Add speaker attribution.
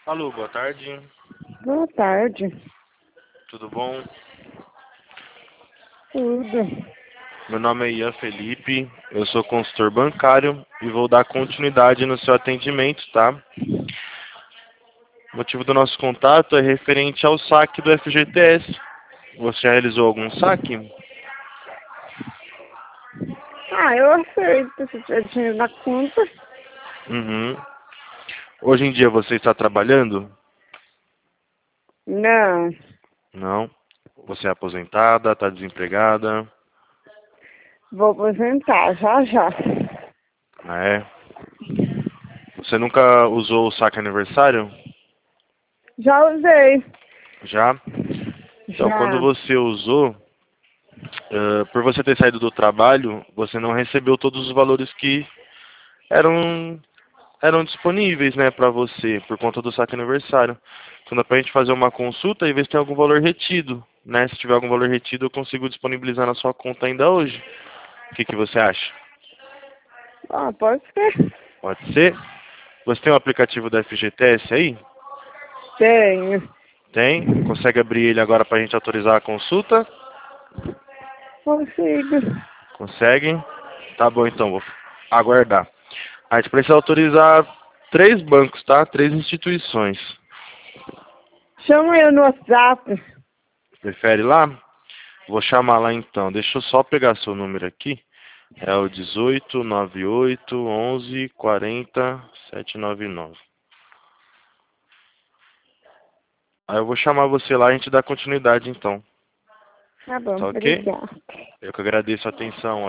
Speaker 1: Alô, boa tarde.
Speaker 2: Boa tarde.
Speaker 1: Tudo bom?
Speaker 2: Tudo.
Speaker 1: Meu nome é Ian Felipe, eu sou consultor bancário e vou dar continuidade no seu atendimento, tá? O motivo do nosso contato é referente ao saque do FGTS. Você já realizou algum saque?
Speaker 2: Eu aceito se tiver dinheiro na conta.
Speaker 1: Uhum. Hoje em dia você está trabalhando?
Speaker 2: Não.
Speaker 1: Não. Você é aposentada, está desempregada?
Speaker 2: Vou aposentar já já.
Speaker 1: Ah, é? Você nunca usou o saque aniversário?
Speaker 2: Já usei.
Speaker 1: Já? Então, quando
Speaker 2: Já.
Speaker 1: você usou, por você ter saído do trabalho, você não recebeu todos os valores que eram eram disponíveis, né, para você, por conta do saque aniversário. Então dá pra gente fazer uma consulta e ver se tem algum valor retido, né? Se tiver algum valor retido, eu consigo disponibilizar na sua conta ainda hoje. O que que você acha?
Speaker 2: Pode ser.
Speaker 1: Pode ser? Você tem o aplicativo da FGTS aí?
Speaker 2: Tenho.
Speaker 1: Tem? Consegue abrir ele agora pra gente autorizar a consulta?
Speaker 2: Consigo.
Speaker 1: Consegue? Tá bom, então, vou aguardar. A gente precisa autorizar 3 bancos, tá? 3 instituições.
Speaker 2: Chama eu no WhatsApp.
Speaker 1: Prefere lá? Vou chamar lá então. Deixa eu só pegar seu número aqui. É o 18 98 11 40 799. Aí eu vou chamar você lá e a gente dá continuidade então.
Speaker 2: Tá bom,
Speaker 1: Tá ok?
Speaker 2: obrigada.
Speaker 1: Eu que agradeço a atenção.